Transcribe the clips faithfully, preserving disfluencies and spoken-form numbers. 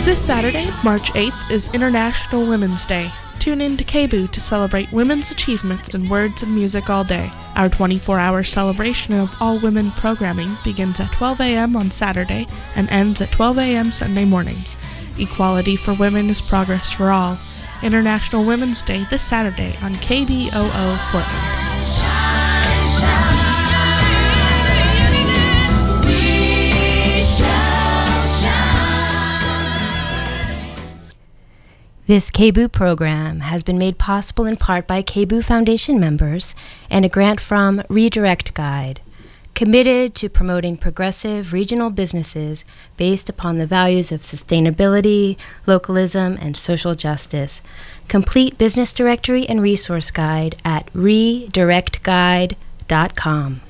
This Saturday, March eighth, is International Women's Day. Tune in to K B O O to celebrate women's achievements in words and music all day. Our twenty-four hour celebration of all-women programming begins at twelve a.m. on Saturday and ends at twelve a.m. Sunday morning. Equality for women is progress for all. International Women's Day this Saturday on K B O O Portland. This K B O O program has been made possible in part by K B O O Foundation members and a grant from Redirect Guide, committed to promoting progressive regional businesses based upon the values of sustainability, localism, and social justice. Complete business directory and resource guide at redirect guide dot com.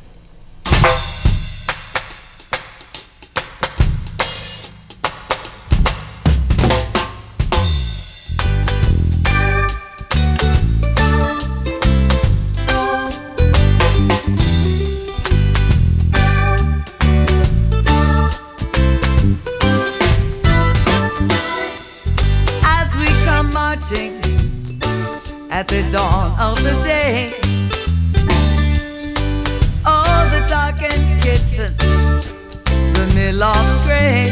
At the dawn of the day, all the darkened kitchens, the mill-loft's gray,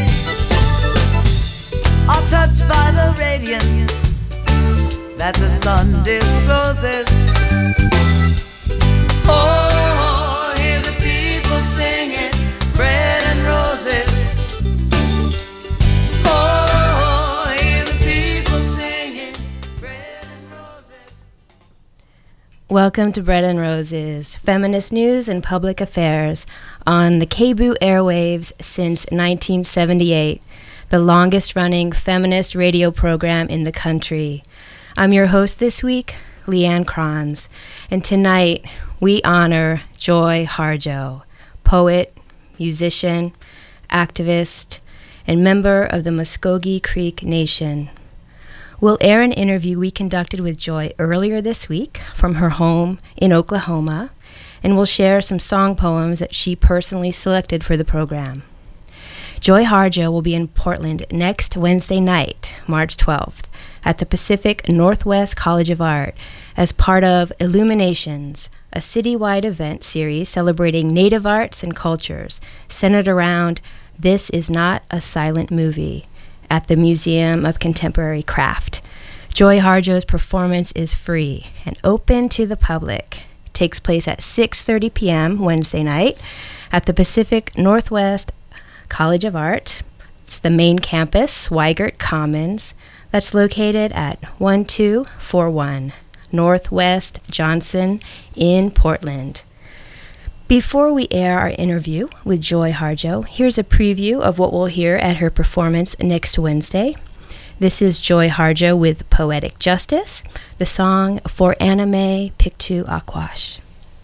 are touched by the radiance that the sun discloses. Oh, hear the people singing bread and roses. Oh, hear the people singing bread and roses. Welcome to Bread and Roses, feminist news and public affairs on the K B O O airwaves since nineteen seventy-eight, the longest-running feminist radio program in the country. I'm your host this week, Leanne Kranz, and tonight we honor Joy Harjo, poet, musician, activist, and member of the Muskogee Creek Nation. We'll air an interview we conducted with Joy earlier this week from her home in Oklahoma, and we'll share some song poems that she personally selected for the program. Joy Harjo will be in Portland next Wednesday night, March twelfth, at the Pacific Northwest College of Art as part of Illuminations, a citywide event series celebrating Native arts and cultures centered around This Is Not a Silent Movie at the Museum of Contemporary Craft. Joy Harjo's performance is free and open to the public. It takes place at six thirty p.m. Wednesday night at the Pacific Northwest College of Art. It's the main campus, Weigert Commons, that's located at one two four one Northwest Johnson in Portland. Before we air our interview with Joy Harjo, here's a preview of what we'll hear at her performance next Wednesday. This is Joy Harjo with Poetic Justice, the song For Anime Pictu Aquash.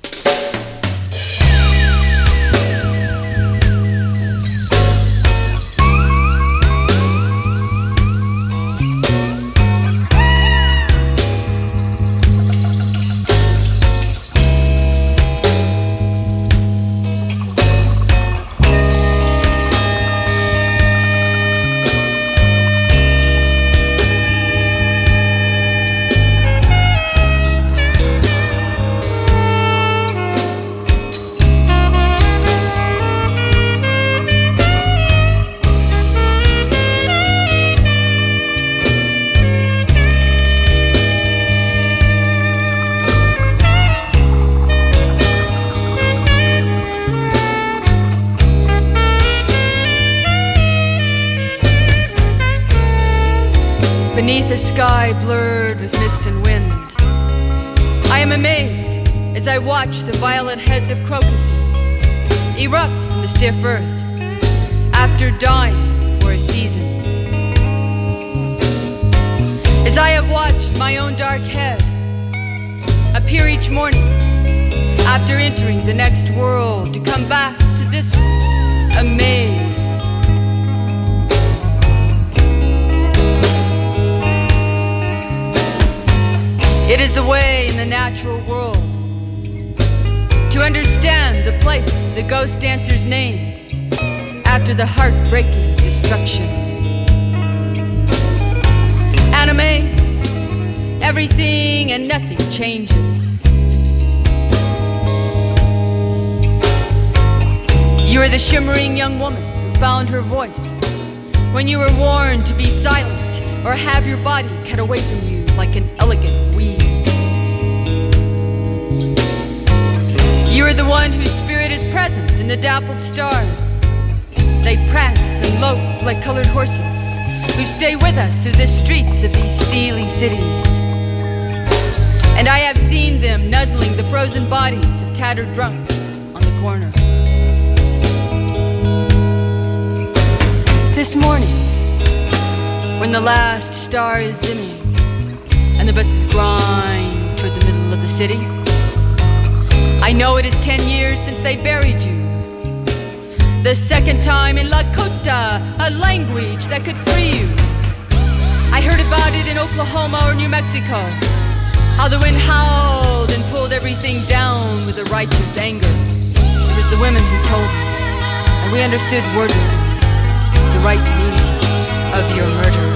Beneath a sky blurred with mist and wind, I am amazed as I watch the violet heads of crocuses erupt from the stiff earth after dying for a season. As I have watched my own dark head appear each morning after entering the next world to come back to this one, amazed. It is the way in the natural world to understand the place the ghost dancers named after the heartbreaking destruction. anime, everything and nothing changes. You are the shimmering young woman who found her voice when you were warned to be silent or have your body cut away from you like an elegant weed. You are the one whose spirit is present in the dappled stars. They prance and lope like colored horses who stay with us through the streets of these steely cities. And I have seen them nuzzling the frozen bodies of tattered drunks on the corner. This morning, when the last star is dimming and the buses grind toward the middle of the city, I know it is ten years since they buried you. The second time in Lakota, a language that could free you. I heard about it in Oklahoma or New Mexico, how the wind howled and pulled everything down with a righteous anger. It was the women who told me, and we understood wordlessly the right meaning of your murder.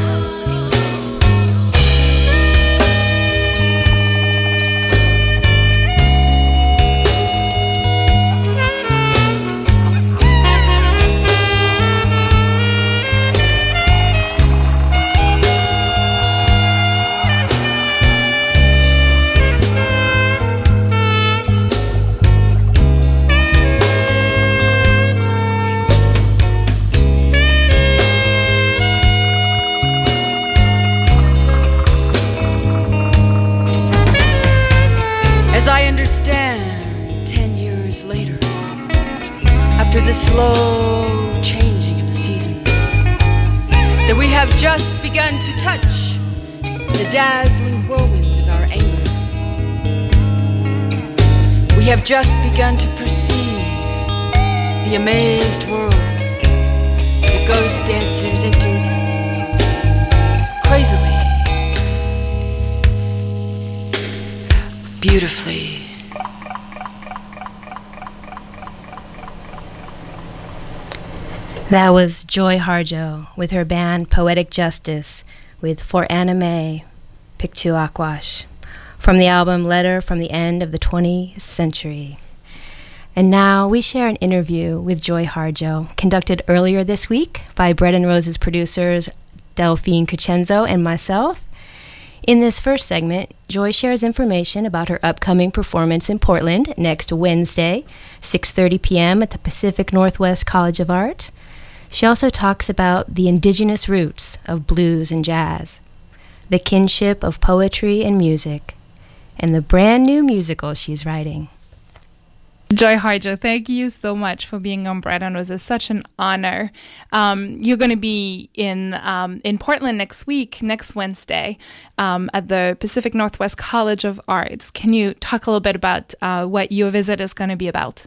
As I understand, ten years later, after the slow changing of the seasons, that we have just begun to touch the dazzling whirlwind of our anger. We have just begun to perceive the amazed world the ghost dancers entered crazily, beautifully. That was Joy Harjo with her band Poetic Justice with For Anime Piktuakwash from the album Letter from the End of the twentieth Century. And now we share an interview with Joy Harjo, conducted earlier this week by Bread and Roses producers Delphine Crescenzo and myself. In this first segment, Joy shares information about her upcoming performance in Portland next Wednesday, six thirty p.m. at the Pacific Northwest College of Art. She also talks about the indigenous roots of blues and jazz, the kinship of poetry and music, and the brand new musical she's writing. Joy Harjo, thank you so much for being on Bread and Roses. It's such an honor. Um, you're going to be in um, in Portland next week, next Wednesday, um, at the Pacific Northwest College of Arts. Can you talk a little bit about uh, what your visit is going to be about?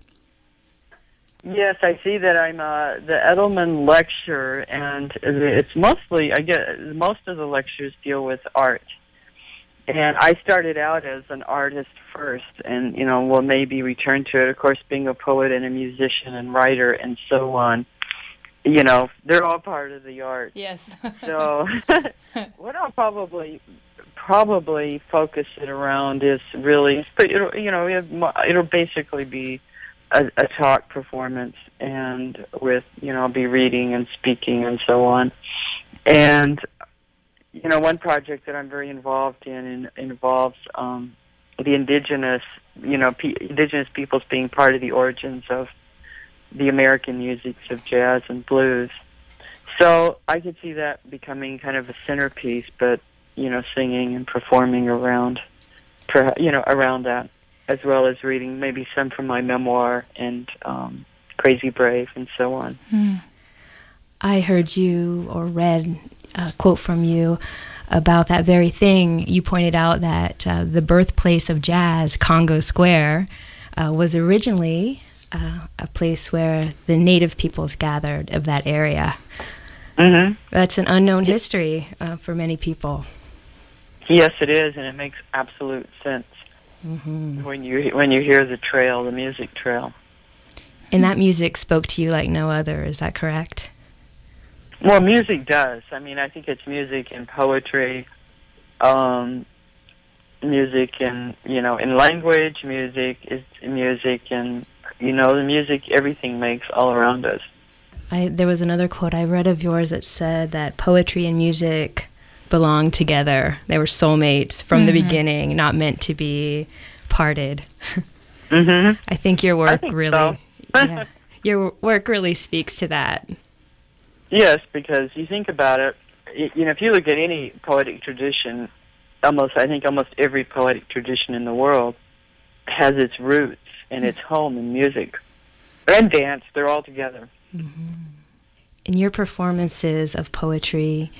Yes, I see that I'm uh, the Edelman Lecture, and it's mostly, I get most of the lectures deal with art. And I started out as an artist first, and, you know, will maybe return to it. Of course, being a poet and a musician and writer and so on, you know, they're all part of the art. Yes. So what I'll probably probably focus it around is really, it'll, you know, it'll basically be a, a talk performance, and with, you know, I'll be reading and speaking and so on. And you know, one project that I'm very involved in, in involves um, the indigenous, you know, pe- indigenous peoples being part of the origins of the American musics of jazz and blues. So I could see that becoming kind of a centerpiece, but, you know, singing and performing around, you know, around that, as well as reading maybe some from my memoir and um, Crazy Brave and so on. Hmm. I heard you or read a quote from you about that very thing. You pointed out that uh, the birthplace of jazz, Congo Square, uh, was originally uh, a place where the native peoples gathered of that area. Mm-hmm. That's an unknown history uh, for many people. Yes, it is, and it makes absolute sense mm-hmm. when you when you hear the trail, the music trail. And that music spoke to you like no other, is that correct? Well, music does. I mean, I think it's music and poetry um, music and, you know, in language, music is music, and, you know, the music everything makes all around us. I, there was another quote I read of yours that said that poetry and music belong together. They were soulmates from mm-hmm. the beginning, not meant to be parted. Mm-hmm. I think your work I think really, so. yeah, your work really speaks to that. Yes, because you think about it, you know, if you look at any poetic tradition, almost, I think almost every poetic tradition in the world has its roots and its home in music and dance. They're all together. Mm-hmm. And your performances of poetry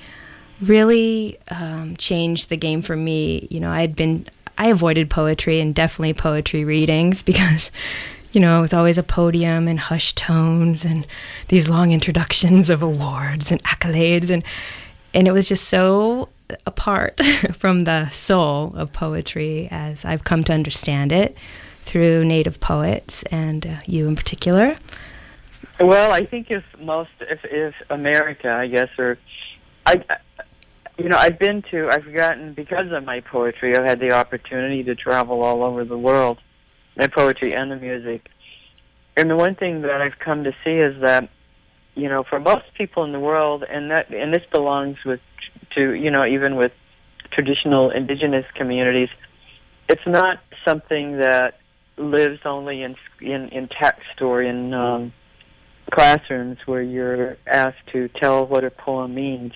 really um, changed the game for me. You know, I had been, I avoided poetry and definitely poetry readings because, you know, it was always a podium and hushed tones and these long introductions of awards and accolades, and and it was just so apart from the soul of poetry as I've come to understand it through Native poets and uh, you in particular. Well, I think if most, if, if America, I guess, or I, you know, I've been to, I've gotten, because of my poetry, I've had the opportunity to travel all over the world, my poetry and the music. And the one thing that I've come to see is that, you know, for most people in the world, and that, and this belongs with, to, you know, even with traditional indigenous communities, it's not something that lives only in in, in text or in um, classrooms where you're asked to tell what a poem means,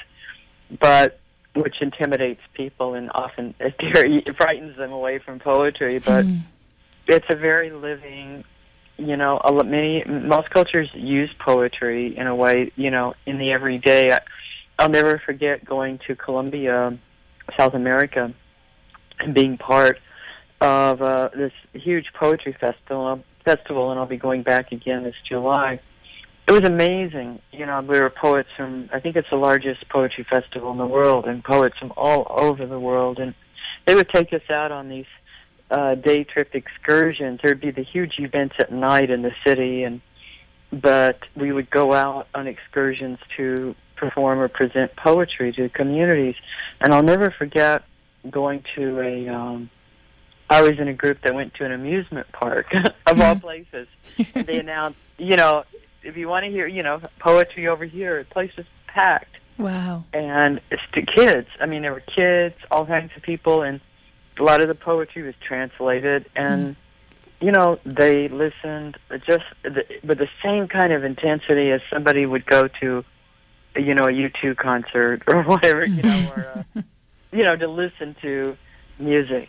but which intimidates people and often it frightens them away from poetry. But mm. it's a very living, you know, a, many most cultures use poetry in a way, you know, in the everyday. I, I'll never forget going to Colombia, South America, and being part of uh, this huge poetry festival. Festival, and I'll be going back again this July. It was amazing. You know, we were poets from, I think it's the largest poetry festival in the world, and poets from all over the world. And they would take us out on these uh, day trip excursions. There'd be the huge events at night in the city, and but we would go out on excursions to perform or present poetry to communities. And I'll never forget going to a, um, I was in a group that went to an amusement park, of all places. And they announced, you know, if you want to hear, you know, poetry over here, the place was packed. Wow. And it's to kids. I mean, there were kids, all kinds of people, and a lot of the poetry was translated. And, mm. you know, they listened just the, with the same kind of intensity as somebody would go to, you know, a U two concert or whatever, you know, or, uh, you know, to listen to music.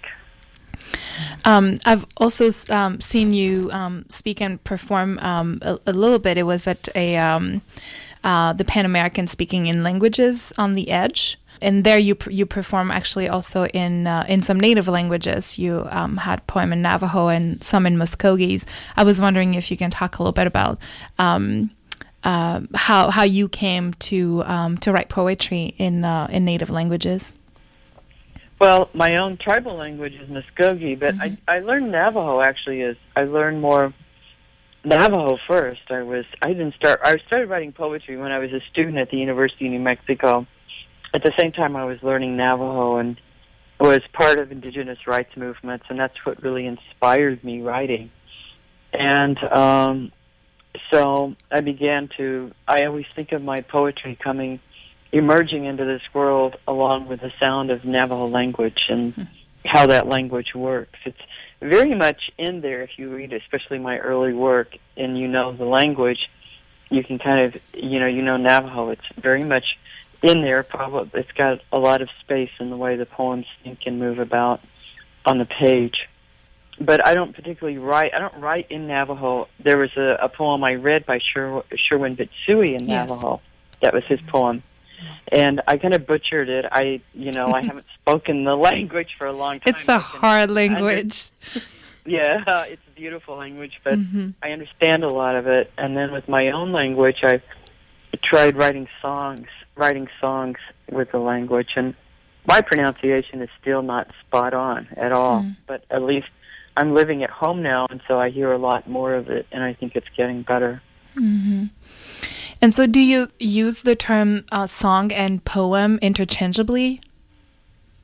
Um, I've also um, seen you um, speak and perform um, a, a little bit. It was at a um, uh, the Pan American Speaking in Languages on the Edge, and there you you perform actually also in uh, in some native languages. You um, had poem in Navajo and some in Muskogees. I was wondering if you can talk a little bit about um, uh, how how you came to um, to write poetry in uh, in native languages. Well, my own tribal language is Muskogee, but mm-hmm. I, I learned Navajo actually as I learned more Navajo first. I was I didn't start I started writing poetry when I was a student at the University of New Mexico. At the same time I was learning Navajo and was part of indigenous rights movements, and that's what really inspired me writing. And um, so I began to I always think of my poetry coming emerging into this world along with the sound of Navajo language and mm-hmm. how that language works. It's very much in there if you read, especially my early work, and you know the language, you can kind of, you know, you know Navajo. It's very much in there. Probably it's got a lot of space in the way the poems think and move about on the page. But I don't particularly write, I don't write in Navajo. There was a, a poem I read by Sher, Sherwin Bitsui in Navajo. Yes. That was his poem. And I kind of butchered it. I, you know, I haven't spoken the language for a long time. It's a hard language. Under- yeah, uh, it's a beautiful language, but mm-hmm. I understand a lot of it. And then with my own language, I tried writing songs, writing songs with the language. And my pronunciation is still not spot on at all. Mm. But at least I'm living at home now, and so I hear a lot more of it, and I think it's getting better. Mm-hmm. And so do you use the term uh, song and poem interchangeably?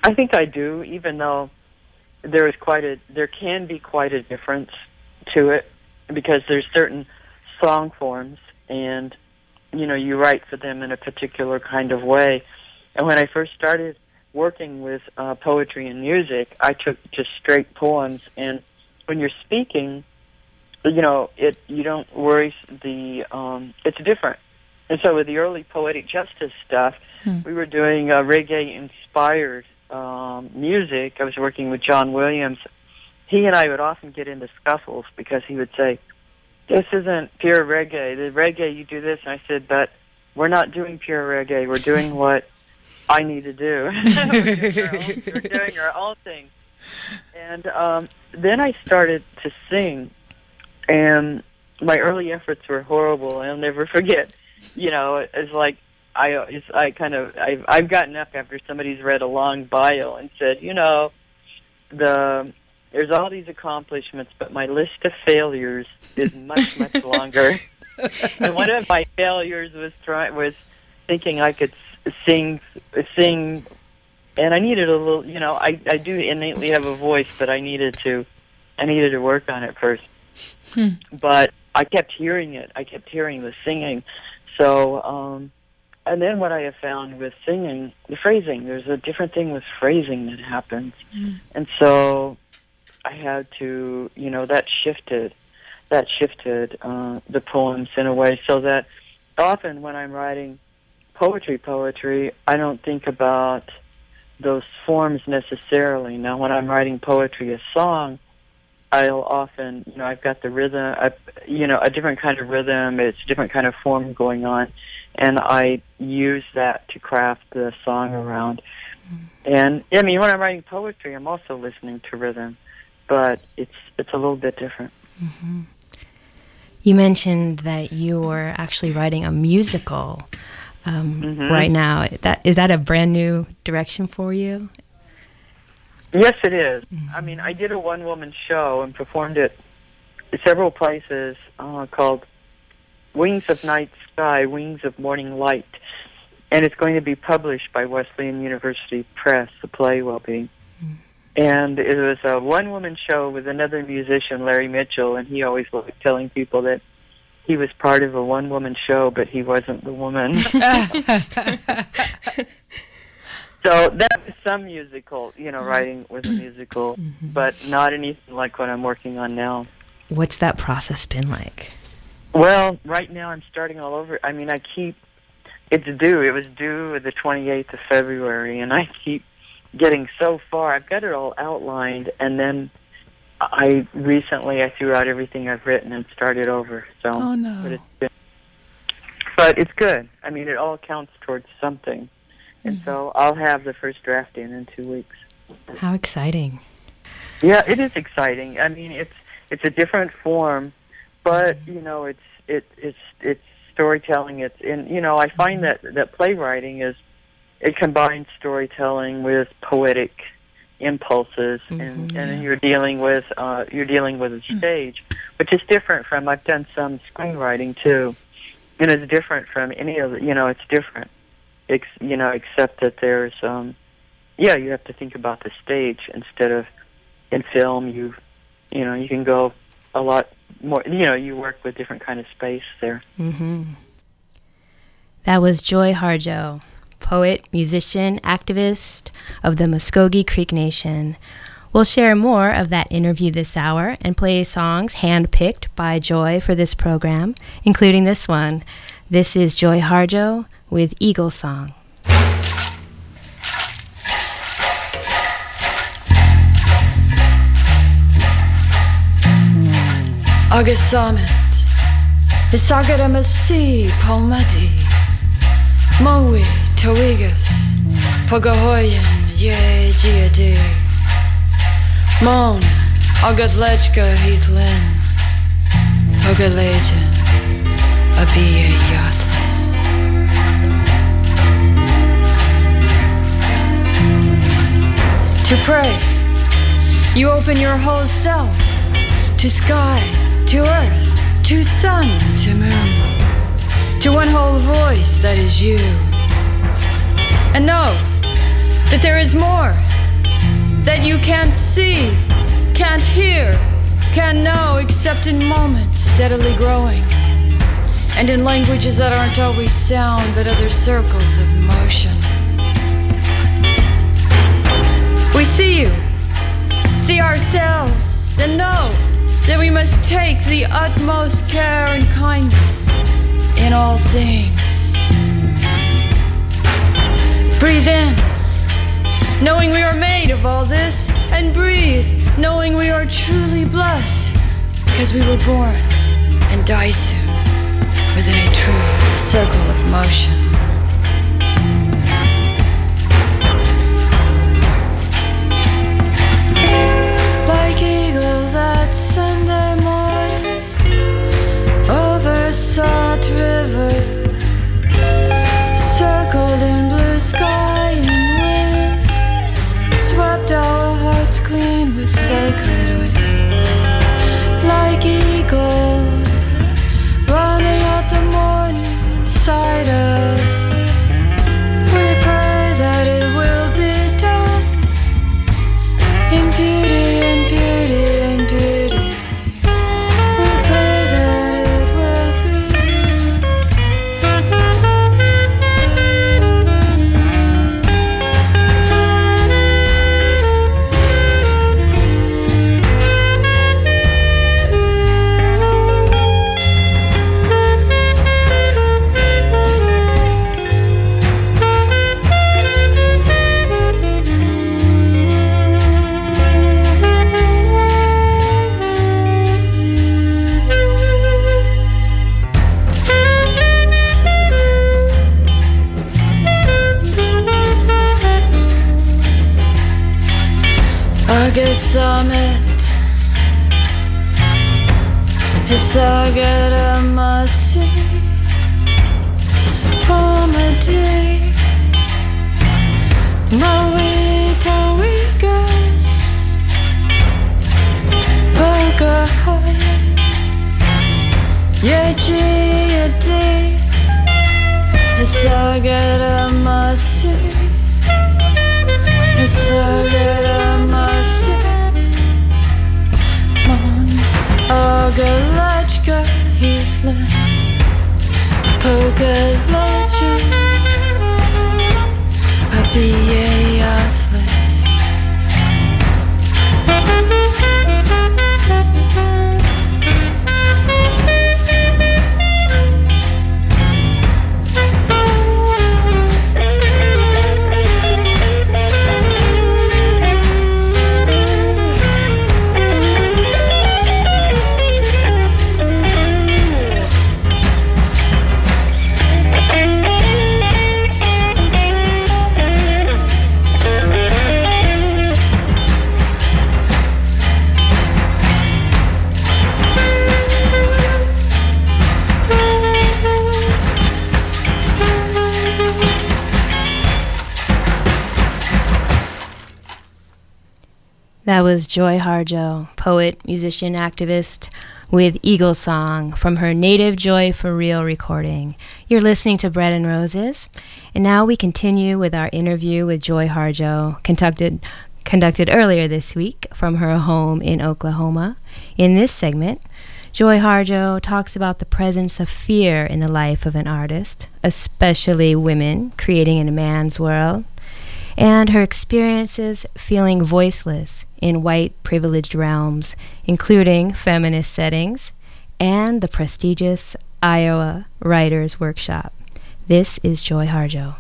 I think I do, even though there is quite a, there can be quite a difference to it, because there's certain song forms, and you know, you write for them in a particular kind of way. And when I first started working with uh, poetry and music, I took just straight poems, and when you're speaking, you know, it you don't worry the um, it's different. And so with the early Poetic Justice stuff, hmm. we were doing uh, reggae-inspired um, music. I was working with John Williams. He and I would often get into scuffles because he would say, "This isn't pure reggae. The reggae, you do this." And I said, "But we're not doing pure reggae. We're doing what I need to do. we're, doing our own, we're doing our own thing." And um, then I started to sing, and my early efforts were horrible. I'll never forget. You know, it's like I, it's, I kind of, I've, I've gotten up after somebody's read a long bio and said, you know, the there's all these accomplishments, but my list of failures is much, much longer. And one of my failures was try, was thinking I could sing, sing, and I needed a little, you know, I, I do innately have a voice, but I needed to, I needed to work on it first. Hmm. But I kept hearing it. I kept hearing the singing. So, um, and then what I have found with singing, the phrasing, there's a different thing with phrasing that happens. Mm. And so I had to, you know, that shifted, that shifted uh, the poems in a way, so that often when I'm writing poetry, poetry, I don't think about those forms necessarily. Now, when I'm writing poetry, a song, I'll often, you know, I've got the rhythm, I, you know, a different kind of rhythm, it's a different kind of form going on, and I use that to craft the song around. And, I mean, when I'm writing poetry, I'm also listening to rhythm, but it's it's a little bit different. Mm-hmm. You mentioned that you were actually writing a musical um, mm-hmm. right now. That, is that a brand new direction for you? Yes, it is. Mm-hmm. I mean, I did a one-woman show and performed it several places uh, called Wings of Night Sky, Wings of Morning Light. And it's going to be published by Wesleyan University Press, the play will be. Mm-hmm. And it was a one-woman show with another musician, Larry Mitchell, and he always liked telling people that he was part of a one-woman show, but he wasn't the woman. So that was some musical, you know, writing was a musical, mm-hmm. but not anything like what I'm working on now. What's that process been like? Well, right now I'm starting all over. I mean, I keep, it's due. It was due the twenty-eighth of February, and I keep getting so far. I've got it all outlined, and then I recently I threw out everything I've written and started over. So, oh, no. But it's, been, but it's good. I mean, it all counts towards something. And mm-hmm. so I'll have the first draft in in two weeks. How exciting. Yeah, it is exciting. I mean, it's it's a different form, but, you know, it's it it's it's storytelling. It's in, you know, I find that, that playwriting is, it combines storytelling with poetic impulses, mm-hmm, and, and then you're dealing with uh, you're dealing with a stage, which is different from, I've done some screenwriting too, and it's different from any of the, you know, it's different. Ex, you know, except that there's, um, yeah, you have to think about the stage instead of in film. You, you know, you can go a lot more. You know, you work with different kind of space there. Mm-hmm. That was Joy Harjo, poet, musician, activist of the Muskogee Creek Nation. We'll share more of that interview this hour and play songs handpicked by Joy for this program, including this one. This is Joy Harjo with Eagle Song. August Summit, Isagaramasi, Palmati, Maui, Tawigas, Pagahoyan, Ye Giadi, Mon, Agadlechka, Heathlin, Ogalejan, Abia Yatlas. To pray, you open your whole self to sky, to earth, to sun, to moon, to one whole voice that is you. And know that there is more that you can't see, can't hear, can't know except in moments steadily growing, and in languages that aren't always sound but other circles of motion. We see you, see ourselves, and know that we must take the utmost care and kindness in all things. Breathe in, knowing we are made of all this, and breathe, knowing we are truly blessed, because we were born and die soon within a true circle of motion. Like eagle that Sunday morning over Salt River, circled in blue sky and wind, swept our hearts clean with sacred wings. Like eagle running out the morning inside us, we pray that it will be done in beauty, in beauty, in beauty. We pray that it will August summit, Hisagara Masi, Pomadi, Maui Tawigas, Bagahaya, Yeji Yadi, Hisagara Masi, Hisagara Masi, Mon Agalachka Heathland, Pogalachi, Papiye Atlas. That was Joy Harjo, poet, musician, activist, with Eagle Song from her Native Joy for Real recording. You're listening to Bread and Roses, and now we continue with our interview with Joy Harjo, conducted conducted earlier this week from her home in Oklahoma. In this segment, Joy Harjo talks about the presence of fear in the life of an artist, especially women creating in a man's world, and her experiences feeling voiceless in white privileged realms, including feminist settings, and the prestigious Iowa Writers' Workshop. This is Joy Harjo.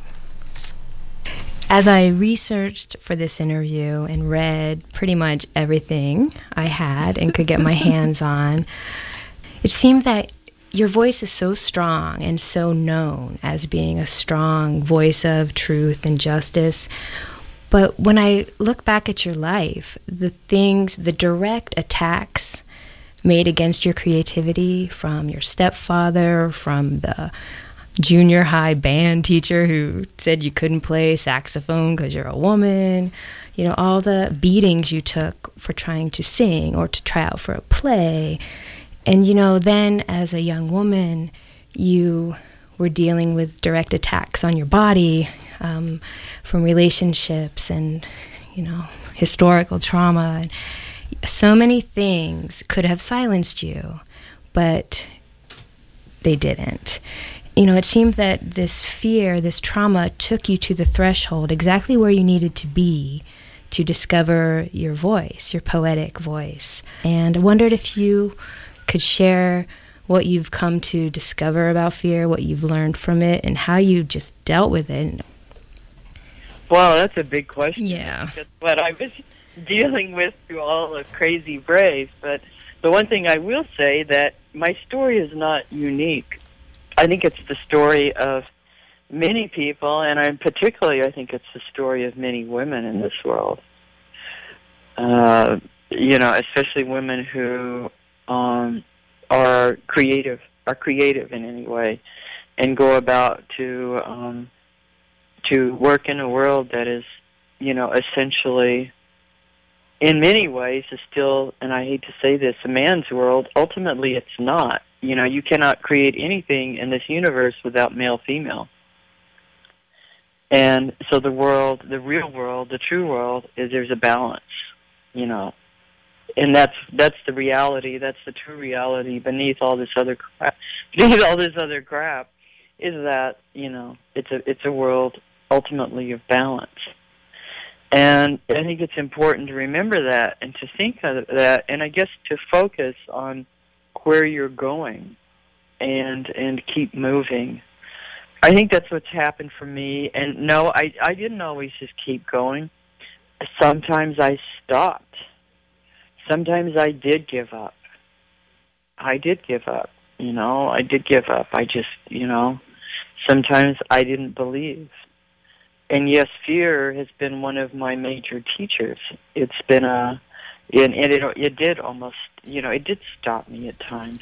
As I researched for this interview and read pretty much everything I had and could get my hands on, it seemed that your voice is so strong and so known as being a strong voice of truth and justice. But when I look back at your life, the things, the direct attacks made against your creativity from your stepfather, from the junior high band teacher who said you couldn't play saxophone because you're a woman, you know, all the beatings you took for trying to sing or to try out for a play. And, you know, then as a young woman, you were dealing with direct attacks on your body um, from relationships and, you know, historical trauma, and so many things could have silenced you, but they didn't. You know, it seems that this fear, this trauma took you to the threshold, exactly where you needed to be to discover your voice, your poetic voice. And I wondered if you could share what you've come to discover about fear, what you've learned from it, and how you just dealt with it. Well, that's a big question. Yeah. That's what I was dealing with through all of Crazy Brave. But the one thing I will say, that my story is not unique. I think it's the story of many people, and I particularly I think it's the story of many women in this world. Uh, you know, especially women who um, are creative, are creative in any way, and go about to um, to work in a world that is, you know, essentially, in many ways, is still, and I hate to say this, a man's world. Ultimately, it's not. You know, you cannot create anything in this universe without male-female. And so the world, the real world, the true world, is there's a balance, you know. And that's that's the reality, that's the true reality beneath all this other crap. Beneath all this other crap is that, you know, it's a it's a world ultimately of balance. And I think it's important to remember that and to think of that, and I guess to focus on where you're going and and keep moving. I think that's what's happened for me. And no, I, I didn't always just keep going. Sometimes I stopped. Sometimes I did give up. I did give up, you know. I did give up. I just, you know, sometimes I didn't believe. And yes, fear has been one of my major teachers. It's been a, and it, it did almost, you know, it did stop me at times.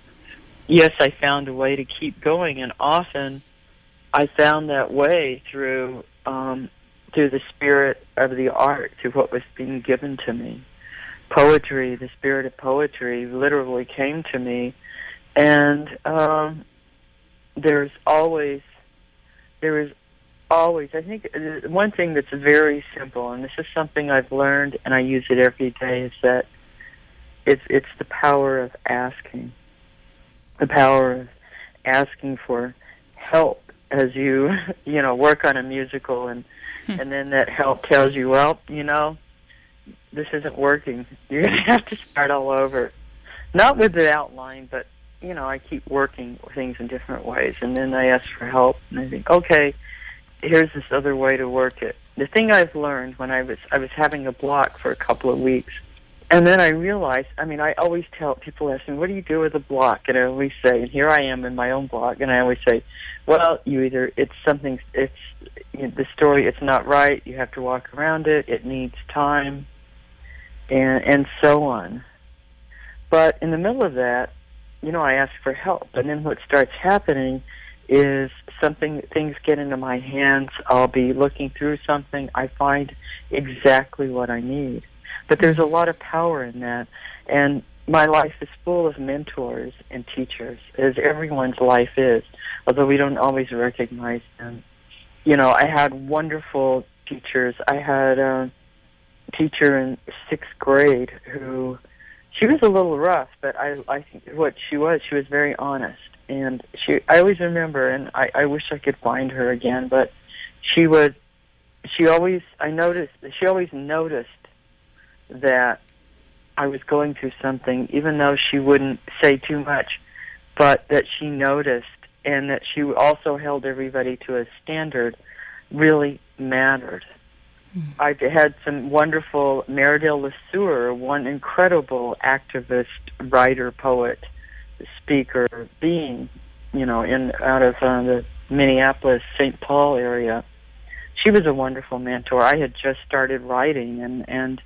Yes, I found a way to keep going, and often I found that way through um, through the spirit of the art, through what was being given to me. Poetry, the spirit of poetry, literally came to me, and um, there's always, there is always, I think one thing that's very simple, and this is something I've learned, and I use it every day, is that it's it's the power of asking, the power of asking for help as you, you know, work on a musical, and hmm. and then that help tells you, well, you know, this isn't working. You're going to have to start all over. Not with the outline, but, you know, I keep working things in different ways, and then I ask for help, and I think, okay, here's this other way to work it. The thing I've learned when I was I was having a block for a couple of weeks, and then I realized, I mean, I always tell people, ask me, what do you do with a block? And I always say, and here I am in my own block, and I always say, well, you either, it's something, it's, you know, the story, it's not right, you have to walk around it, it needs time, and and so on. But in the middle of that, you know, I ask for help, and then what starts happening is something, things get into my hands, I'll be looking through something, I find exactly what I need. But there's a lot of power in that, and my life is full of mentors and teachers, as everyone's life is, although we don't always recognize them. You know, I had wonderful teachers. I had a teacher in sixth grade who, she was a little rough, but I, I think what she was, she was very honest. And she, I always remember, and I, I wish I could find her again, but she would, she always, I noticed, she always noticed that I was going through something, even though she wouldn't say too much, but that she noticed, and that she also held everybody to a standard really mattered. Mm. I had some wonderful, Meridel LeSueur, one incredible activist, writer, poet, speaker, being, you know, in out of uh, the Minneapolis, Saint Paul area. She was a wonderful mentor. I had just started writing, and, and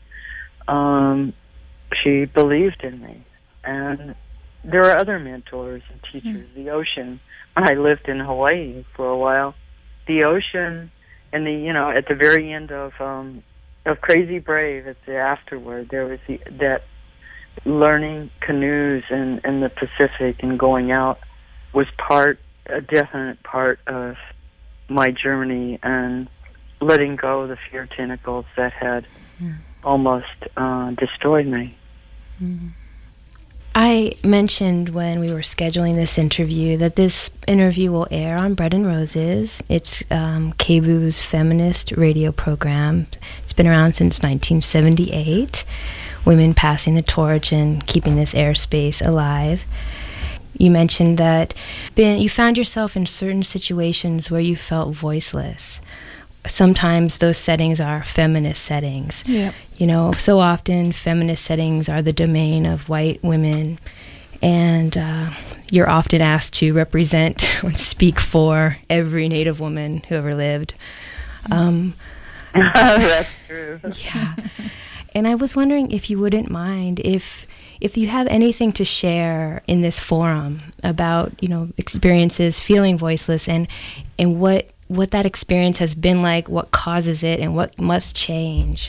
um, she believed in me. And there are other mentors and teachers. Mm. The ocean, when I lived in Hawaii for a while, the ocean, and the, you know, at the very end of um, of Crazy Brave, at the afterward, there was the, that learning canoes in, in the Pacific and going out was part, a definite part of my journey, and letting go of the fear tentacles that had mm. almost uh, destroyed me. Mm. I mentioned when we were scheduling this interview that this interview will air on Bread and Roses. It's um, K B U's feminist radio program. It's been around since nineteen seventy-eight. Women passing the torch and keeping this airspace alive. You mentioned that been, you found yourself in certain situations where you felt voiceless. Sometimes those settings are feminist settings. Yeah. You know, so often feminist settings are the domain of white women, and uh, you're often asked to represent and speak for every Native woman who ever lived. Um, That's true. Yeah. And I was wondering if you wouldn't mind if if you have anything to share in this forum about, you know, experiences feeling voiceless and and what what that experience has been like, what causes it, and what must change.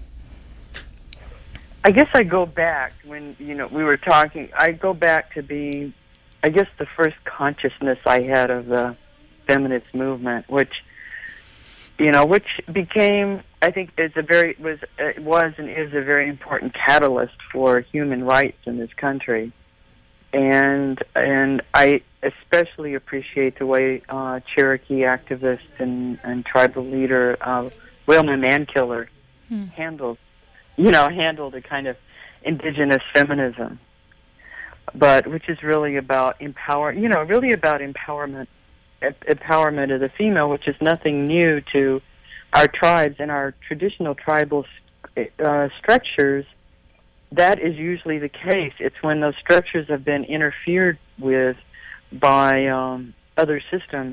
I guess I go back when, you know, we were talking, I go back to being, I guess, the first consciousness I had of the feminist movement, which, you know, which became, I think, is a very, was, it was and is a very important catalyst for human rights in this country. And, and I especially appreciate the way uh, Cherokee activist and, and tribal leader uh, Wilma Mankiller hmm. handled, you know, handled a kind of indigenous feminism, but which is really about empower, you know, really about empowerment, empowerment of the female, which is nothing new to our tribes and our traditional tribal uh, structures. That is usually the case. It's when those structures have been interfered with by um, other systems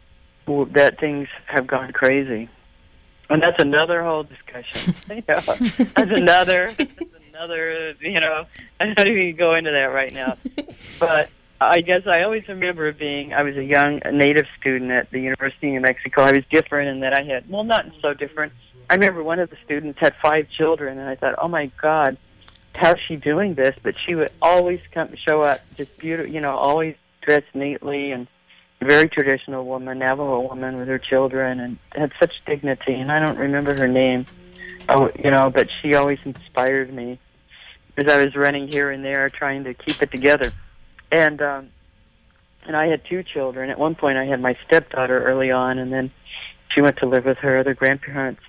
that things have gone crazy. And that's another whole discussion. You know, that's another, that's another, you know, I don't even go into that right now. But I guess I always remember being, I was a young Native student at the University of New Mexico. I was different in that I had, well, not so different. I remember one of the students had five children, and I thought, oh, my God, how's she doing this? But she would always come show up just beautiful, you know, always dressed neatly, and a very traditional woman, Navajo woman with her children, and had such dignity. And I don't remember her name, oh, you know, but she always inspired me as I was running here and there trying to keep it together. And um, and I had two children. At one point I had my stepdaughter early on, and then she went to live with her other grandparents.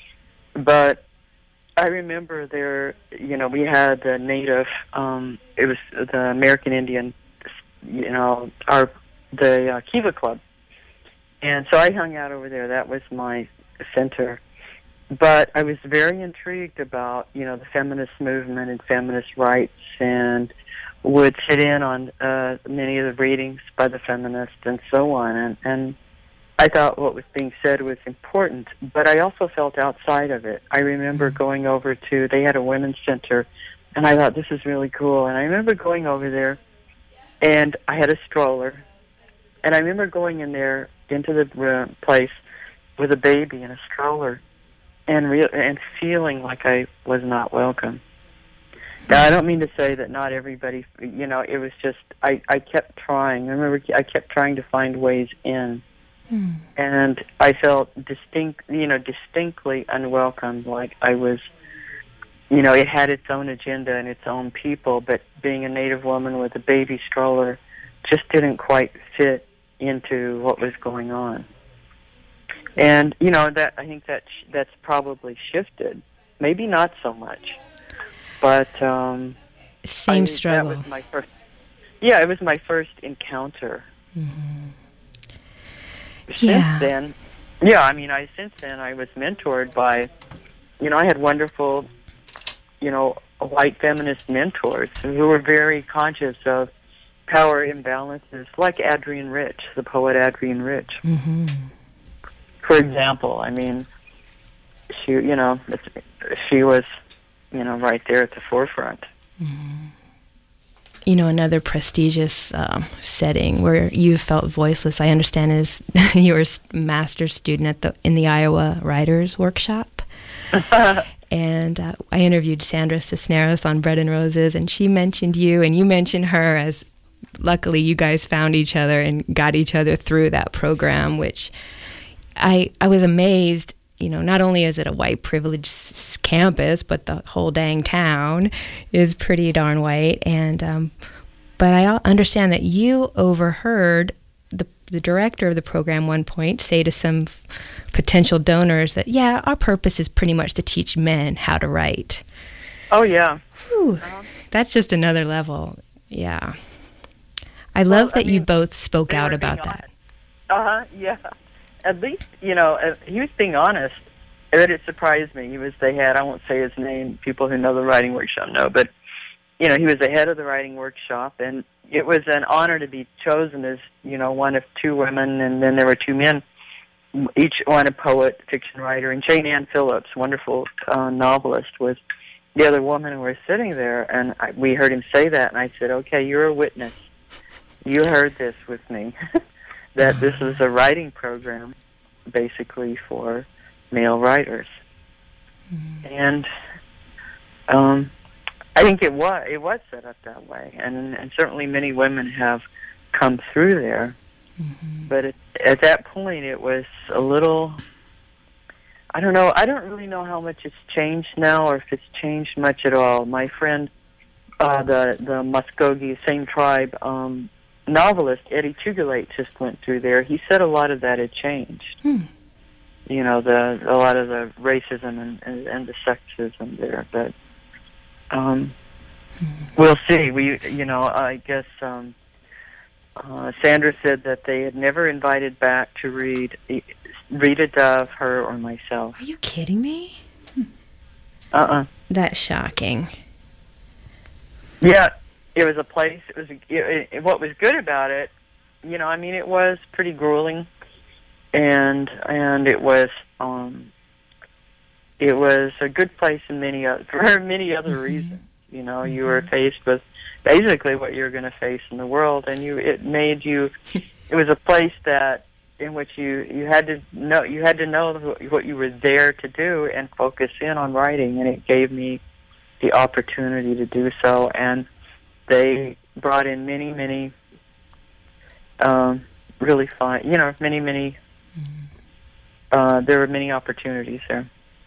But I remember there, you know, we had the Native, um, it was the American Indian, you know, our the uh, Kiva Club. And so I hung out over there. That was my center. But I was very intrigued about, you know, the feminist movement and feminist rights, and would sit in on uh, many of the readings by the feminists and so on. And, and I thought what was being said was important, but I also felt outside of it. I remember going over to, they had a women's center, and I thought, this is really cool. And I remember going over there, and I had a stroller, and I remember going in there into the uh, place with a baby in a stroller, and re- and feeling like I was not welcome. Now, I don't mean to say that not everybody, you know, it was just, I, I kept trying. I remember I kept trying to find ways in. Hmm. And I felt distinct, you know, distinctly unwelcome, like I was, you know, it had its own agenda and its own people, but being a Native woman with a baby stroller just didn't quite fit into what was going on. And, you know, that I think that sh- that's probably shifted. Maybe not so much. But um, same I, struggle. That was my first. Yeah, it was my first encounter. Mm-hmm. Since yeah. then, yeah, I mean, I since then I was mentored by, you know, I had wonderful, you know, white feminist mentors who were very conscious of power imbalances, like Adrienne Rich, the poet Adrienne Rich. Mm-hmm. For example, I mean, she, you know, she was, you know, right there at the forefront. Mm-hmm. You know, another prestigious um, setting where you felt voiceless, I understand, is you were a master's student at the in the Iowa Writers Workshop. And uh, I interviewed Sandra Cisneros on Bread and Roses, and she mentioned you, and you mentioned her as, luckily, you guys found each other and got each other through that program, which I I was amazed you know, not only is it a white privileged s- campus, but the whole dang town is pretty darn white. And um, but I understand that you overheard the the director of the program one point say to some f- potential donors that, yeah, our purpose is pretty much to teach men how to write. Oh, yeah. Whew, that's just another level. Yeah. I love well, that I mean, you both spoke out about honest. that. Uh-huh, yeah. At least, you know, uh, he was being honest. But it surprised me. He was the head, I won't say his name, people who know the writing workshop know, but, you know, he was the head of the writing workshop, and it was an honor to be chosen as, you know, one of two women, and then there were two men, each one a poet, fiction writer, and Jane Ann Phillips, wonderful uh, novelist, was the other woman who was sitting there, and I, we heard him say that, and I said, okay, you're a witness. You heard this with me, that this is a writing program, basically, for male writers. Mm-hmm. And um, I think it was it was set up that way, and, and certainly many women have come through there. Mm-hmm. But it, at that point, it was a little, I don't know, I don't really know how much it's changed now, or if it's changed much at all. My friend, uh, the, the Muskogee, same tribe, um, novelist Eddie Tugulate just went through there. He said a lot of that had changed. Hmm. You know, the a lot of the racism and, and, and the sexism there. But um, hmm. we'll see. We, you know, I guess um, uh, Sandra said that they had never invited back to read Rita Dove, her, or myself. Are you kidding me? Uh-uh. That's shocking. Yeah. It was a place, it was, a, it, it, what was good about it, you know, I mean, it was pretty grueling, and, and it was, um, it was a good place in many other, for many other mm-hmm. reasons. You know, mm-hmm. you were faced with basically what you're going to face in the world, and you, it made you, it was a place that, in which you, you had to know, you had to know what you were there to do and focus in on writing, and it gave me the opportunity to do so. And they brought in many, many um, really fine, you know, many, many, uh, there were many opportunities there.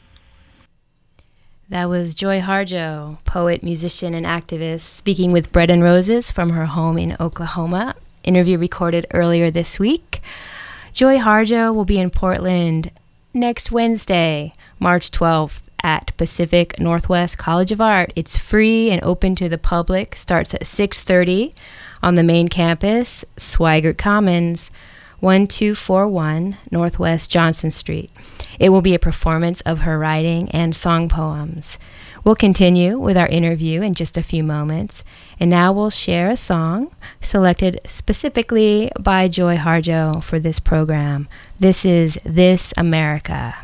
That was Joy Harjo, poet, musician, and activist, speaking with Bread and Roses from her home in Oklahoma. Interview recorded earlier this week. Joy Harjo will be in Portland next Wednesday, March twelfth, at Pacific Northwest College of Art. It's free and open to the public. Starts at six thirty on the main campus, Swigert Commons, one two four one Northwest Johnson Street. It will be a performance of her writing and song poems. We'll continue with our interview in just a few moments, and now we'll share a song selected specifically by Joy Harjo for this program. This is This America.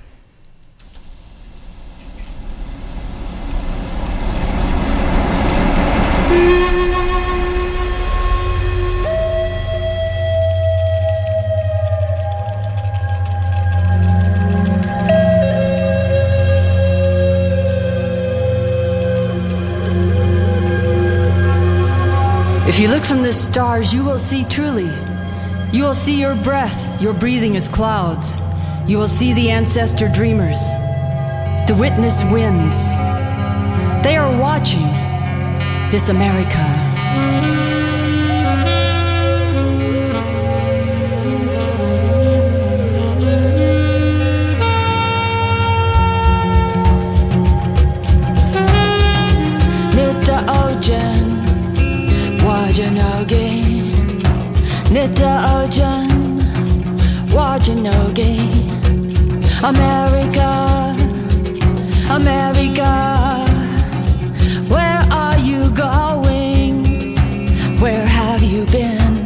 If you look from the stars, you will see truly. You will see your breath, your breathing as clouds. You will see the ancestor dreamers, the witness winds. They are watching this America. Nita Ojan, Wajinogi, America, America, where are you going? Where have you been?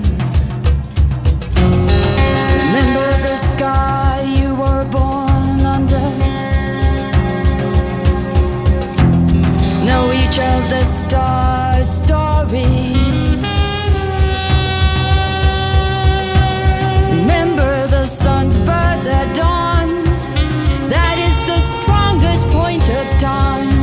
Remember the sky you were born under? Know each of the stars' stories. The sun's birth at dawn, that is the strongest point of time.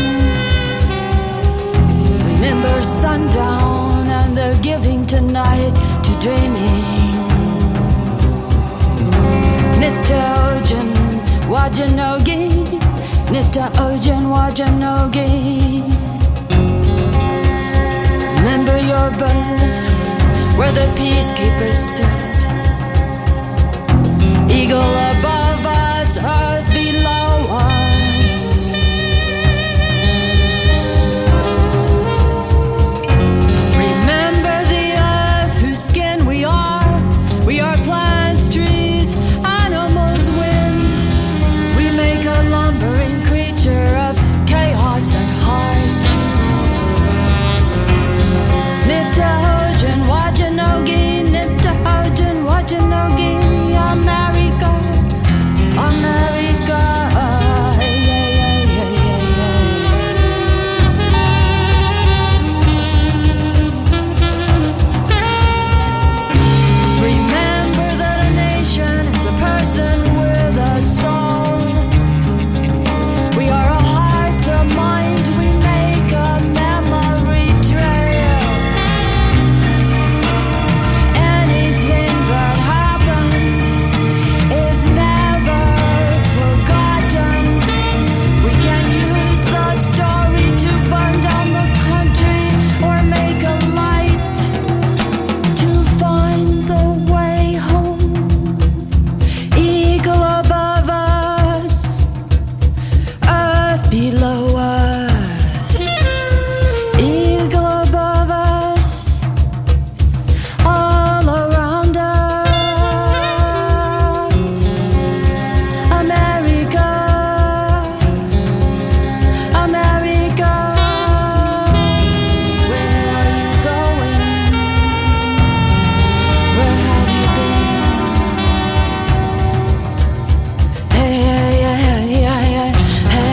Remember sundown and the giving tonight to dreaming. Nitogen, Wajanogi, Nita Ojan Wajanogi. Remember your birth, where the peacekeepers stood. Eagle above us, earth below us. Remember the earth whose skin we are. We are plants, trees, animals, wind. We make a lumbering creature of chaos and heart. Nitahojan Wajanogi, Nitahojan Wajanogi, America, America. Remember that a nation is a person with a soul. We are a heart, a mind, we make a memory trail. Anything that happens is never forgotten. We can use the story to burn down the country or make a light to find the way home. Eagle above us, earth below us. Eagle above us, all around us. America, America, where are you going? Where have you been? Hey, hey, hey, hey, hey, hey,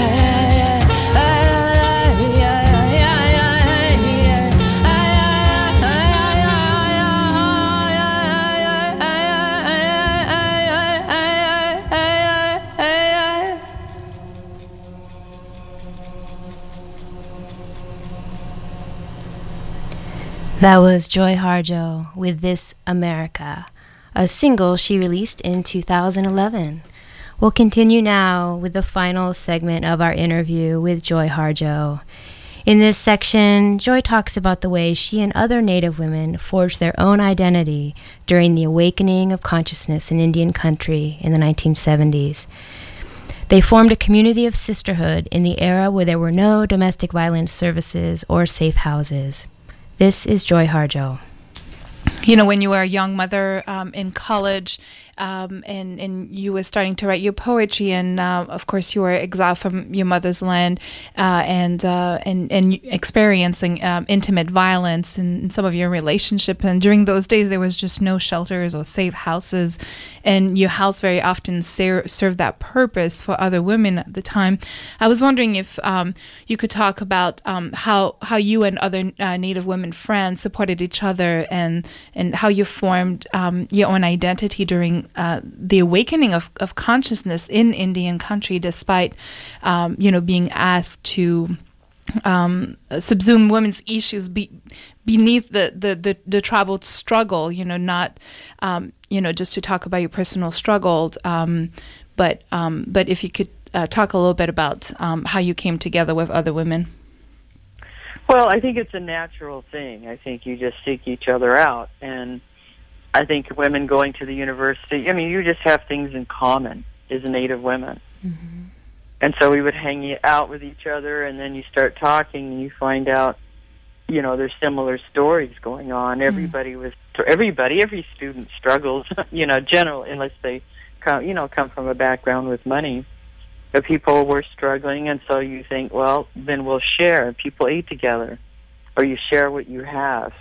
That was Joy Harjo with This America, a single she released in two thousand eleven. We'll continue now with the final segment of our interview with Joy Harjo. In this section, Joy talks about the way she and other Native women forged their own identity during the awakening of consciousness in Indian country in the nineteen seventies. They formed a community of sisterhood in the era where there were no domestic violence services or safe houses. This is Joy Harjo. You know, when you were a young mother um, in college, um, and, and you were starting to write your poetry, and uh, of course you were exiled from your mother's land, uh, and, uh, and and experiencing um, intimate violence in, in some of your relationship. And during those days, there was just no shelters or safe houses, and your house very often ser- served that purpose for other women at the time. I was wondering if um, you could talk about um, how how you and other uh, Native women friends supported each other, and and how you formed um, your own identity during uh, the awakening of, of consciousness in Indian country, despite, um, you know, being asked to um, subsume women's issues be, beneath the, the, the, the tribal struggle, you know, not, um, you know, just to talk about your personal struggle, um, but, um, but if you could uh, talk a little bit about um, how you came together with other women. Well, I think it's a natural thing. I think you just seek each other out. And I think women going to the university, I mean, you just have things in common as Native women. Mm-hmm. And so we would hang out with each other, and then you start talking, and you find out, you know, there's similar stories going on. Mm-hmm. Everybody was, everybody, every student struggles, you know, general, unless they come, you know, come from a background with money. But people were struggling, and so you think, well, then we'll share. People eat together, or you share what you have.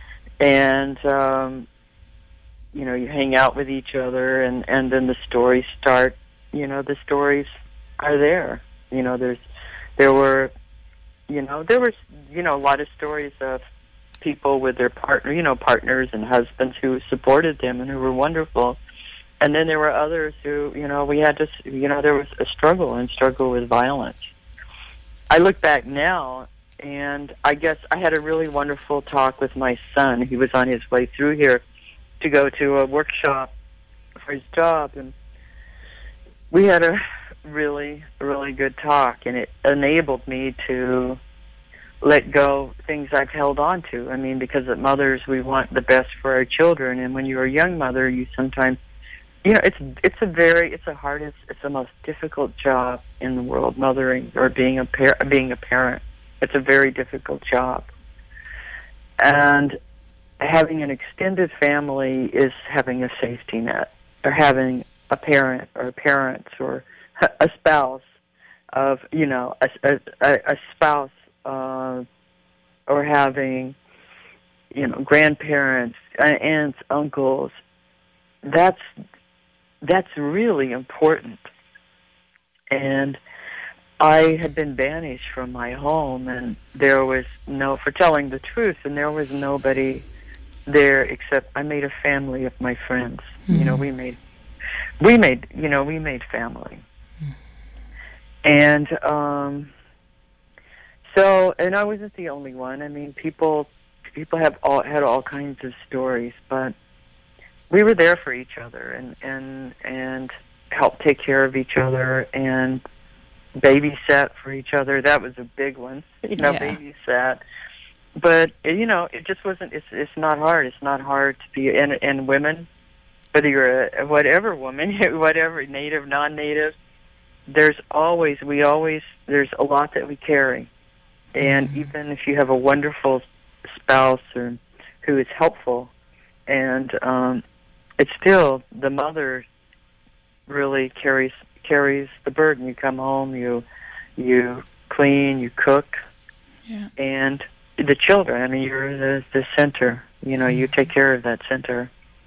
And, um, you know, you hang out with each other, and, and then the stories start, you know, the stories are there. You know, there's, there were, you know, there was, you know, a lot of stories of people with their partner, you know, partners and husbands who supported them and who were wonderful. And then there were others who, you know, we had to, you know, there was a struggle and struggle with violence. I look back now, and I guess I had a really wonderful talk with my son. He was on his way through here to go to a workshop for his job, and we had a really, really good talk, and it enabled me to let go things I've held on to. I mean, because as mothers, we want the best for our children, and when you're a young mother, you sometimes, you know, it's it's a very, it's the hardest, it's the most difficult job in the world, mothering or being a par- being a parent. It's a very difficult job, and having an extended family is having a safety net, or having a parent or parents or a spouse of, you know, a, a, a spouse. Uh, or having, you know, grandparents, aunts, uncles. That's that's really important. And I had been banished from my home, and there was no, for telling the truth, and there was nobody there except I made a family of my friends. Mm-hmm. You know, we made, we made, you know, we made family. Mm-hmm. And, um... So, and I wasn't the only one. I mean, people people have all had all kinds of stories, but we were there for each other and and and helped take care of each other and babysat for each other. That was a big one, you know, yeah. babysat. But you know, it just wasn't. It's it's not hard. It's not hard to be and and women, whether you're a whatever woman, whatever native, non-native. There's always we always there's a lot that we carry. And mm-hmm. even if you have a wonderful spouse or who is helpful, and um, it's still the mother really carries carries the burden. You come home, you you clean, you cook, yeah. and the children. I mean, you're the the center. You know, you take care of that center.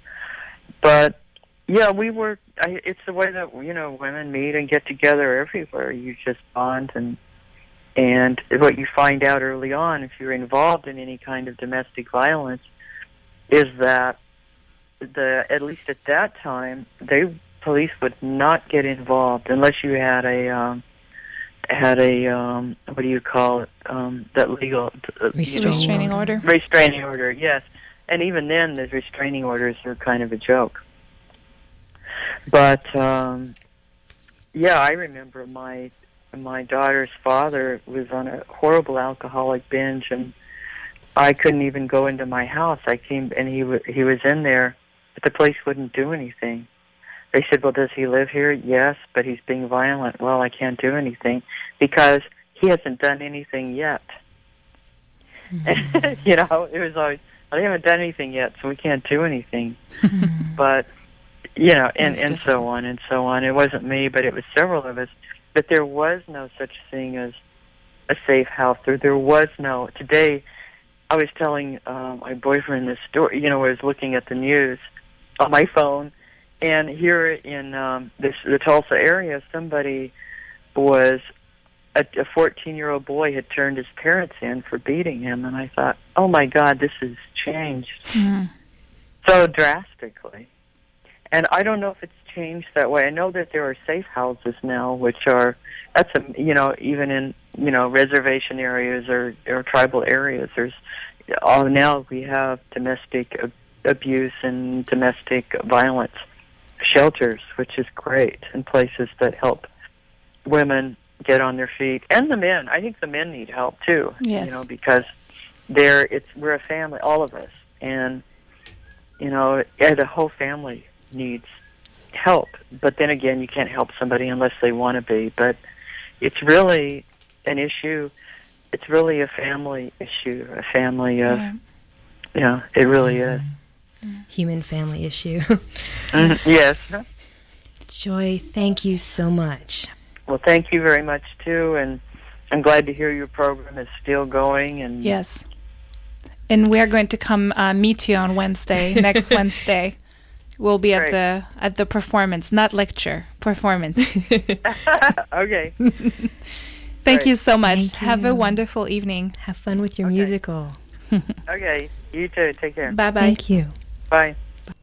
But yeah, we were. I, it's the way that you know women meet and get together everywhere. You just bond and. And what you find out early on, if you're involved in any kind of domestic violence, is that the at least at that time, they police would not get involved unless you had a um, had a um, what do you call it? Um, that legal uh, restraining, restraining order. Restraining order, yes. And even then, the restraining orders are kind of a joke. But um, yeah, I remember my. My daughter's father was on a horrible alcoholic binge, and I couldn't even go into my house. I came, and he w- he was in there, but the police wouldn't do anything. They said, well, does he live here? Yes, but he's being violent. Well, I can't do anything because he hasn't done anything yet. Mm-hmm. You know, it was always, well, they haven't done anything yet, so we can't do anything. Mm-hmm. But, you know, and, and so on and so on. It wasn't me, but it was several of us. But there was no such thing as a safe house. There, there was no. Today, I was telling uh, my boyfriend this story. You know, I was looking at the news on my phone, and here in um, this the Tulsa area, somebody was a fourteen-year-old boy had turned his parents in for beating him, and I thought, oh my God, this has changed mm-hmm. so drastically. And I don't know if it's changed that way. I know that there are safe houses now, which are that's a you know even in you know reservation areas or, or tribal areas. There's all now we have domestic ab- abuse and domestic violence shelters, which is great, and places that help women get on their feet, and the men. I think the men need help too. Yes. You know, because they're it's we're a family, all of us, and you know, the whole family needs help. But then again, you can't help somebody unless they want to be. But it's really an issue. It's really a family issue, a family of, yeah, you know, it really is. Human family issue. Mm-hmm. Yes. Joy, thank you so much. Well, thank you very much, too, and I'm glad to hear your program is still going. And yes. And we're going to come uh, meet you on Wednesday, next Wednesday. We'll be Great. at the at the performance, not lecture, performance. Okay. Thank Great. you so much. Thank Have you. a wonderful evening. Have fun with your Okay. musical. Okay. You too. Take care. Bye-bye. Thank you. Bye.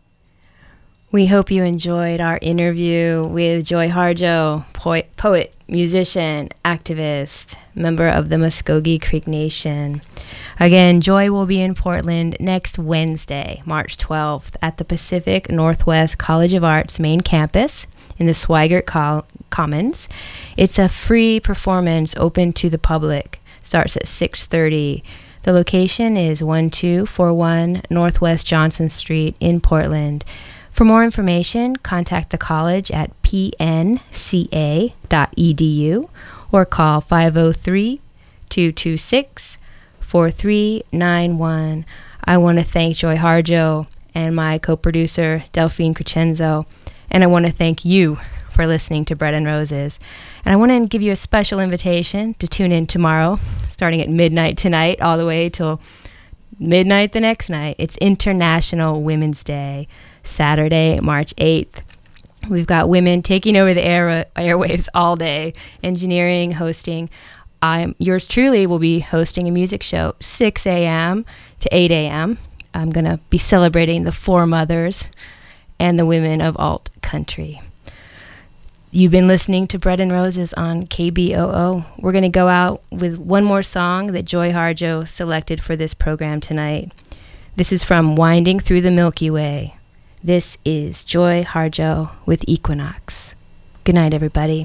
We hope you enjoyed our interview with Joy Harjo, po- poet, musician, activist, member of the Muskogee Creek Nation. Again, Joy will be in Portland next Wednesday, March twelfth, at the Pacific Northwest College of Arts main campus. in the Swigert Col- Commons. It's a free performance open to the public. Starts at six thirty. The location is one two four one Northwest Johnson Street in Portland. For more information, contact the college at p n c a dot e d u or call five oh three, two two six, four three nine one. I want to thank Joy Harjo and my co-producer, Delphine Crescenzo, and I want to thank you for listening to Bread and Roses. And I want to give you a special invitation to tune in tomorrow, starting at midnight tonight, all the way till midnight the next night. It's International Women's Day, Saturday, March eighth. We've got women taking over the air, airwaves all day, engineering, hosting. I'm, yours truly will be hosting a music show, six a.m. to eight a.m. I'm going to be celebrating the four mothers and the women of alt country. You've been listening to Bread and Roses on K B O O. We're going to go out with one more song that Joy Harjo selected for this program tonight. This is from Winding Through the Milky Way. This is Joy Harjo with Equinox. Good night, everybody.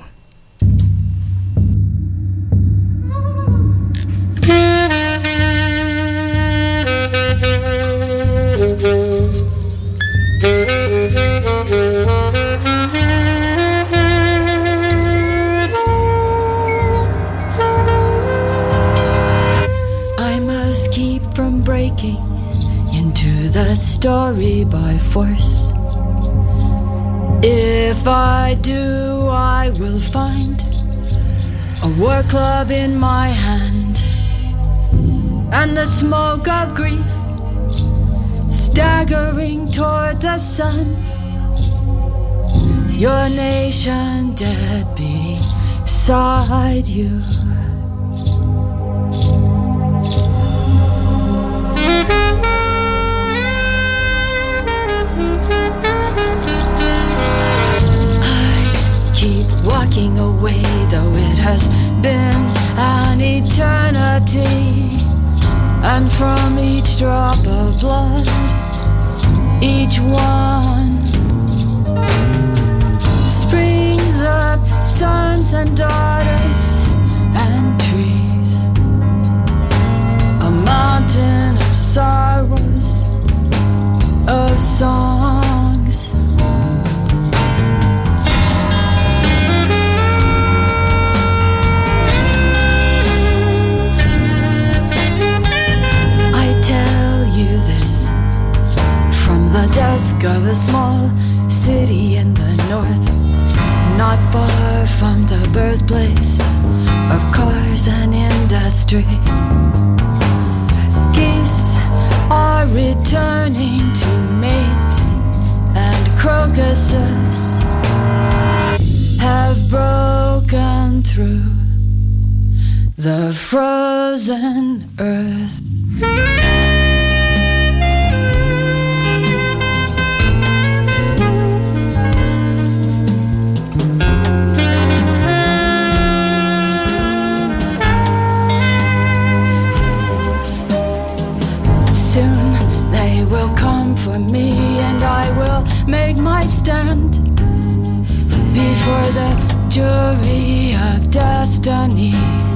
I must keep from breaking into the story by force. If I do, I will find a war club in my hand and the smoke of grief staggering toward the sun. Your nation dead beside you. I keep walking away, though it has been an eternity. And from each drop of blood, each one springs up sons and daughters and trees, a mountain of sorrows, of songs. The dusk of a small city in the north, not far from the birthplace of cars and industry. Geese are returning to mate, and crocuses have broken through the frozen earth. Will come for me, and I will make my stand before the jury of destiny.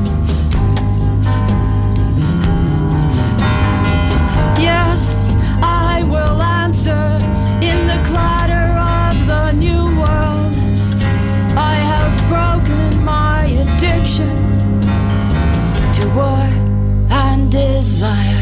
Yes, I will answer in the clatter of the new world. I have broken my addiction to war and desire.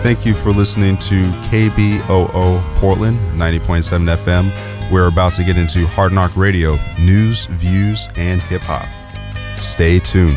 Thank you for listening to K B O O Portland, ninety point seven F M. We're about to get into Hard Knock Radio, news, views, and hip-hop. Stay tuned.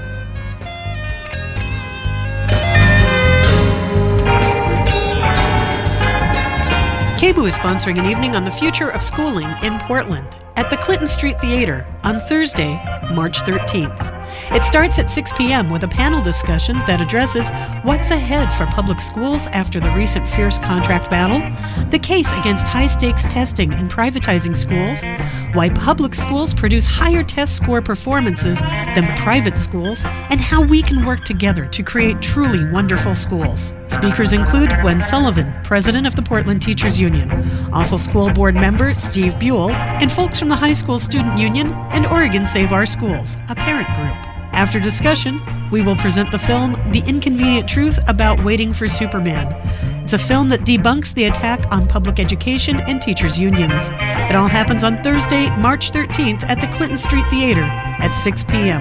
K B O O is sponsoring an evening on the future of schooling in Portland at the Clinton Street Theater on Thursday, March thirteenth. It starts at six p.m. with a panel discussion that addresses what's ahead for public schools after the recent fierce contract battle, the case against high-stakes testing and privatizing schools, why public schools produce higher test score performances than private schools, and how we can work together to create truly wonderful schools. Speakers include Gwen Sullivan, president of the Portland Teachers Union, also school board member Steve Buell, and folks from the High School Student Union and Oregon Save Our Schools, a parent group. After discussion, we will present the film The Inconvenient Truth About Waiting for Superman. It's a film that debunks the attack on public education and teachers' unions. It all happens on Thursday, March thirteenth at the Clinton Street Theater at six p.m.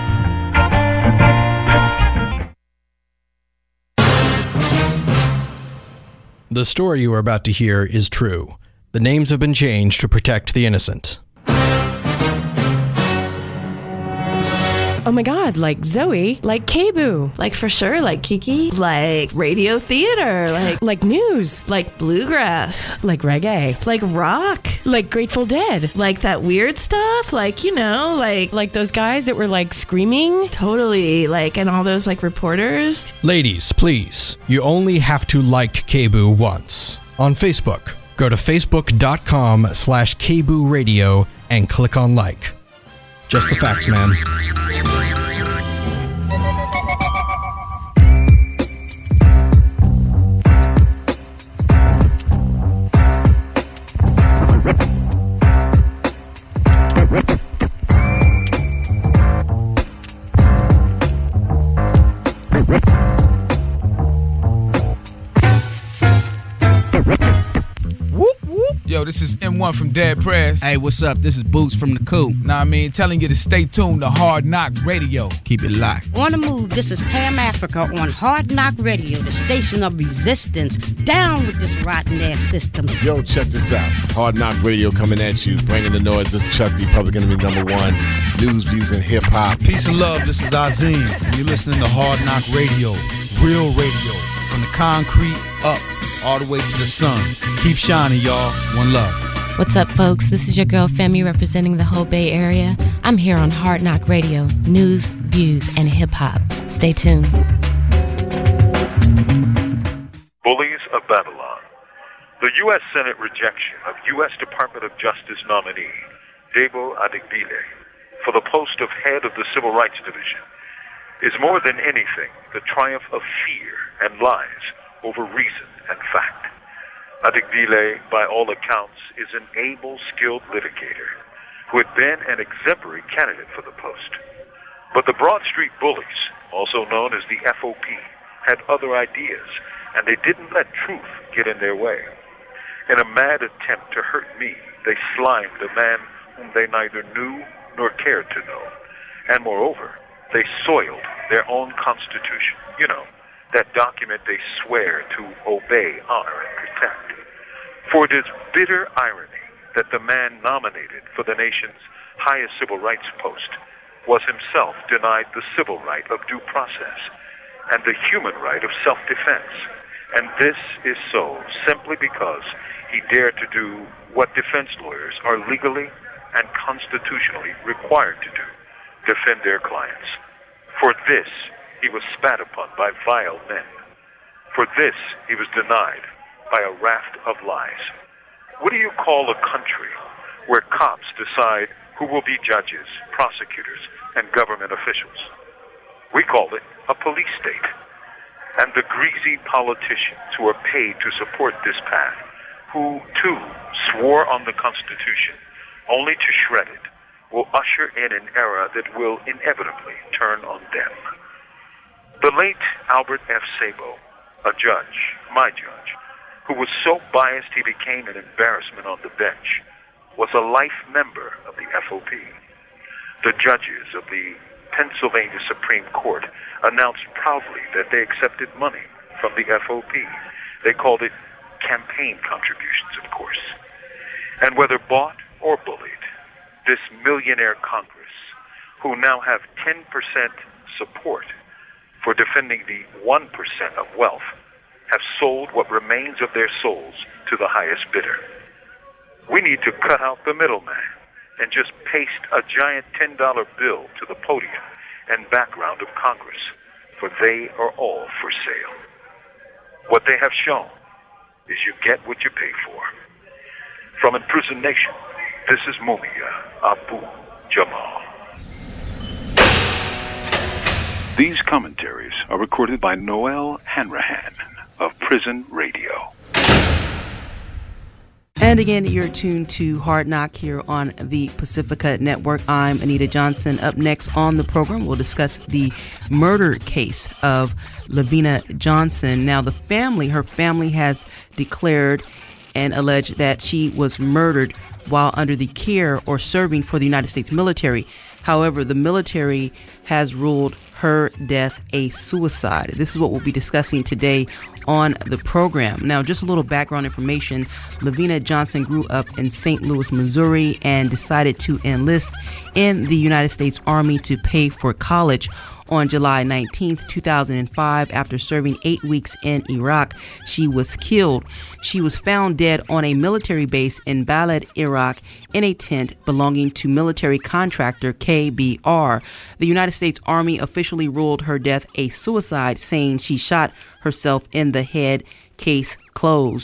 The story you are about to hear is true. The names have been changed to protect the innocent. Oh my god, like Zoe, like K B O O. Like for sure, like Kiki, like radio theater, like like news, like bluegrass, like reggae, like rock, like Grateful Dead, like that weird stuff, like, you know, like like those guys that were like screaming. Totally, like, and all those like reporters. Ladies, please, you only have to like K B O O once. On Facebook, go to facebook.com slash KBOO radio and click on like. Just the facts, man. Yo, this is M one from Dead Press. Hey, what's up? This is Boots from the Coop. Nah, I mean, telling you to stay tuned to Hard Knock Radio. Keep it locked. On the move, this is Pam Africa on Hard Knock Radio, the station of resistance. Down with this rotten ass system. Yo, check this out. Hard Knock Radio coming at you, bringing the noise. This is Chuck D, Public Enemy number one. News, views, and hip hop. Peace and love. This is Azim. And you're listening to Hard Knock Radio, real radio, from the concrete up all the way to the sun. Keep shining, y'all. One love. What's up, folks? This is your girl Femi representing the whole Bay Area. I'm here on Hard Knock Radio, news, views, and hip-hop. Stay tuned. Bullies of Babylon. The U S Senate rejection of U S Department of Justice nominee Debo Adigbile for the post of head of the Civil Rights Division is more than anything the triumph of fear and lies over reason and fact. Adigbile, by all accounts, is an able, skilled litigator who had been an exemplary candidate for the post. But the Broad Street Bullies, also known as the F O P, had other ideas, and they didn't let truth get in their way. In a mad attempt to hurt me, they slimed a man whom they neither knew nor cared to know. And moreover, they soiled their own constitution. You know, that document they swear to obey, honor, and protect. For it is bitter irony that the man nominated for the nation's highest civil rights post was himself denied the civil right of due process and the human right of self-defense. And this is so simply because he dared to do what defense lawyers are legally and constitutionally required to do, defend their clients. For this, he was spat upon by vile men. For this, he was denied by a raft of lies. What do you call a country where cops decide who will be judges, prosecutors, and government officials? We call it a police state. And the greasy politicians who are paid to support this path, who, too, swore on the Constitution only to shred it, will usher in an era that will inevitably turn on them. The late Albert F. Sabo, a judge, my judge, who was so biased he became an embarrassment on the bench, was a life member of the F O P. The judges of the Pennsylvania Supreme Court announced proudly that they accepted money from the F O P. They called it campaign contributions, of course. And whether bought or bullied, this millionaire Congress, who now have ten percent support for defending the one percent of wealth, have sold what remains of their souls to the highest bidder. We need to cut out the middleman and just paste a giant ten dollar bill to the podium and background of Congress, for they are all for sale. What they have shown is you get what you pay for. From Imprisoned Nation, this is Mumia Abu Jamal. These commentaries are recorded by Noel Hanrahan of Prison Radio. And again, you're tuned to Hard Knock here on the Pacifica Network. I'm Anita Johnson. Up next on the program, we'll discuss the murder case of Lavina Johnson. Now, the family, her family has declared and alleged that she was murdered while under the care or serving for the United States military. However, the military has ruled her death a suicide. This is what we'll be discussing today on the program. Now, just a little background information. Lavina Johnson grew up in Saint Louis, Missouri, and decided to enlist in the United States Army to pay for college. On July nineteenth, two thousand five, after serving eight weeks in Iraq, she was killed. She was found dead on a military base in Balad, Iraq, in a tent belonging to military contractor K B R. The United States Army officially ruled her death a suicide, saying she shot herself in the head. Case closed.